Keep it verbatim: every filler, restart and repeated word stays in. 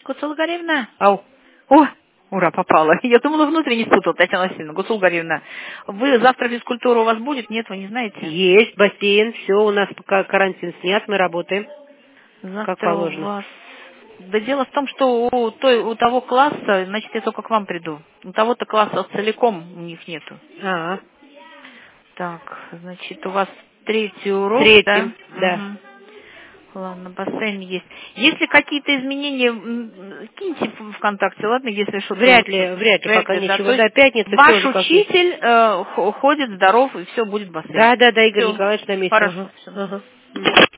Гуцул Гаревна. Ау. О, ура, попала. Я думала, внутренне спутала, Татьяна Васильевна. Гуцул Гаревна. Вы завтра физкультура у вас будет? Нет, вы не знаете? Есть бассейн, все, у нас пока карантин снят, мы работаем. Завтра Как положено. у вас... Да дело в том, что у, той, у того класса, значит, я только к вам приду. У того-то класса целиком у них нету. А, Так, значит, у вас третий урок, да? третьим, да. Угу. Ладно, бассейн есть. Если какие-то изменения, м, киньте в ВКонтакте, ладно, если что-то... Вряд ли, вряд ли, Вряд пока ли, да. ничего. То есть До пятницы ваш тоже как есть. учитель э, х- ходит здоров, и все будет бассейн. Да, да, да, Игорь Все, Николаевич на месте. хорошо, Ага, все. ага.